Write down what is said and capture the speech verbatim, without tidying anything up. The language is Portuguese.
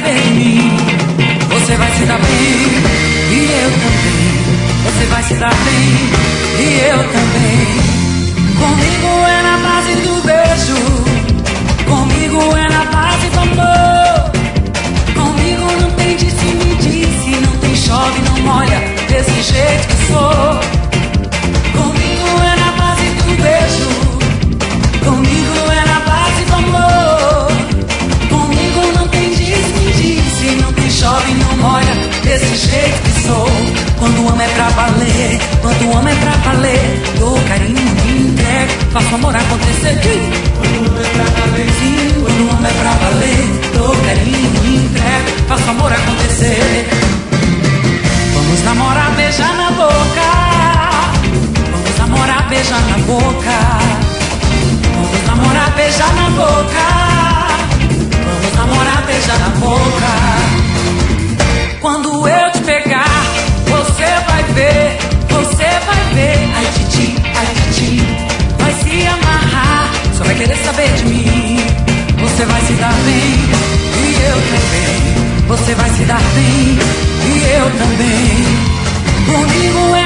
saber de mim. Você vai se dar bem, e eu também. Você vai se dar bem, e eu também. Comigo é na base do beijo, comigo é na base do amor. Comigo não tem disse, me disse, não tem chove, não molha, desse jeito que sou. Comigo é na base do beijo, comigo é na base do amor. Comigo não tem disse, me disse, não tem chove, não molha, desse jeito que sou. Quando o amo é pra valer, quando o amo é pra valer, dou carinho, me entrego, faço amor acontecer. Quando o amo é pra valer, sim, quando o amo é pra valer, dou carinho, me entrego, faço amor acontecer. Vamos namorar, beijar na boca. Vamos namorar, beijar na boca. Vamos namorar, beijar na boca. Vamos namorar, beijar na boca. Quando eu te pegar, você vai ver, você vai ver. Ai titi, ai titi, vai se amarrar, só vai querer saber de mim. Você vai se dar bem, e eu também. Você vai se dar bem, e eu também. Comigo é